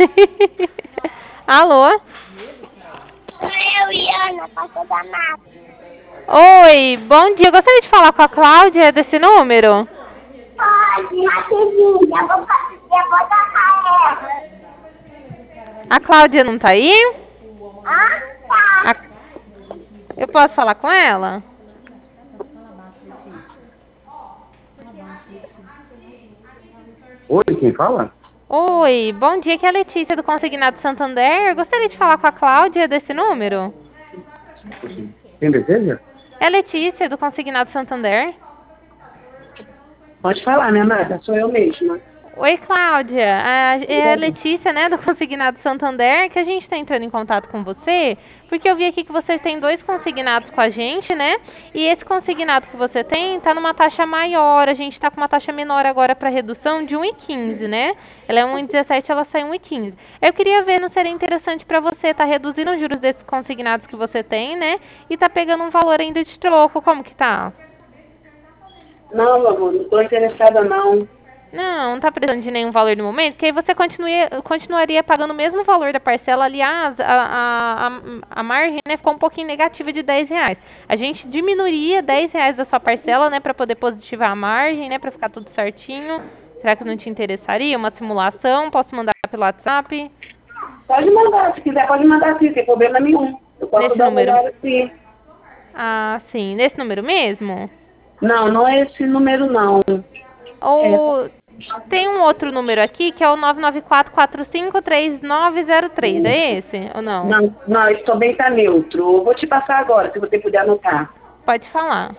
Alô? Eu e Ana, Costa da Mata. Oi, bom dia. Gostaria de falar com a Cláudia desse número? Pode, rapidinho, eu vou dar ela. A Cláudia não tá aí? Ah, tá. A- Eu posso falar com ela? Oi, quem fala? Oi, bom dia. Aqui é a Letícia do Consignado Santander. Gostaria de falar com a Cláudia desse número? Quem deseja? É a Letícia do Consignado Santander. Pode falar, minha amada, sou eu mesma. Oi, Cláudia. É a Letícia, né, do Consignado Santander, que a gente está entrando em contato com você, porque eu vi aqui que você tem 2 consignados com a gente, né? E esse consignado que você tem está numa taxa maior. A gente está com uma taxa menor agora para redução de 1,15, né? Ela é 1,17, ela sai 1,15. Eu queria ver, não seria interessante para você estar reduzindo os juros desses consignados que você tem, né? E tá pegando um valor ainda de troco. Como que tá? Não, meu amor, não estou interessada não. Não tá precisando de nenhum valor no momento, que aí você continuaria pagando o mesmo valor da parcela. Aliás, a margem, né, ficou um pouquinho negativa de R$ 10. A gente diminuiria R$ 10 da sua parcela, né, para poder positivar a margem, né, para ficar tudo certinho. Será que não te interessaria? Uma simulação? Posso mandar pelo WhatsApp? Pode mandar, se quiser pode mandar sim, sem problema nenhum. Eu posso Nesse dar uma número? olhada sim. Ah, sim. Nesse número mesmo? Não, não é esse número não. Ou tem um outro número aqui que é o 994453903. É esse ou não? Não, não, isso também está neutro. Eu vou te passar agora, se você puder anotar. Pode falar.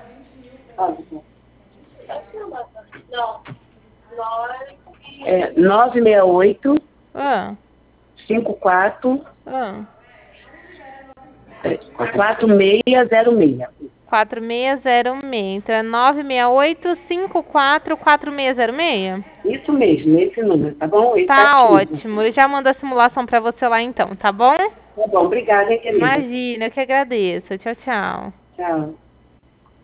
É 968 Ah, 54 ah. 4606. 4606. Então é 968544606? Isso mesmo, esse número, tá bom? Esse tá Tá ativo. ótimo. Eu já mando a simulação pra você lá então, tá bom? Tá bom, obrigada, hein, querida. Imagina, eu que agradeço. Tchau, tchau. Tchau.